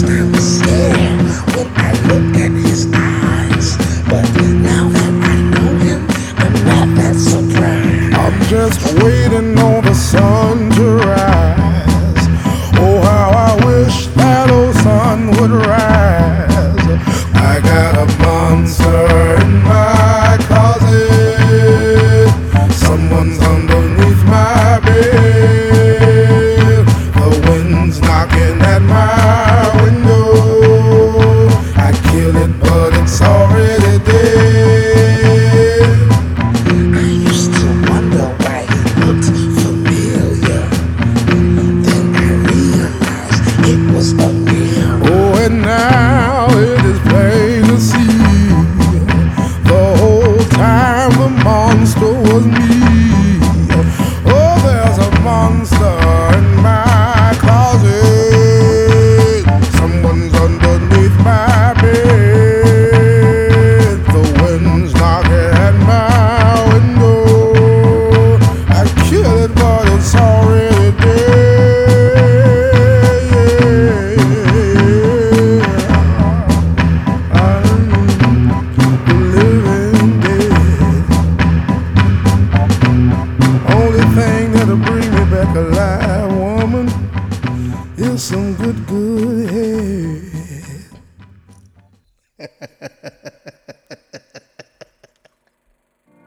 first I was scared when I looked at his eyes, but now that I know him, I'm not that surprised. I'm just waiting on the sun to rise. Oh, how I wish that old sun would rise.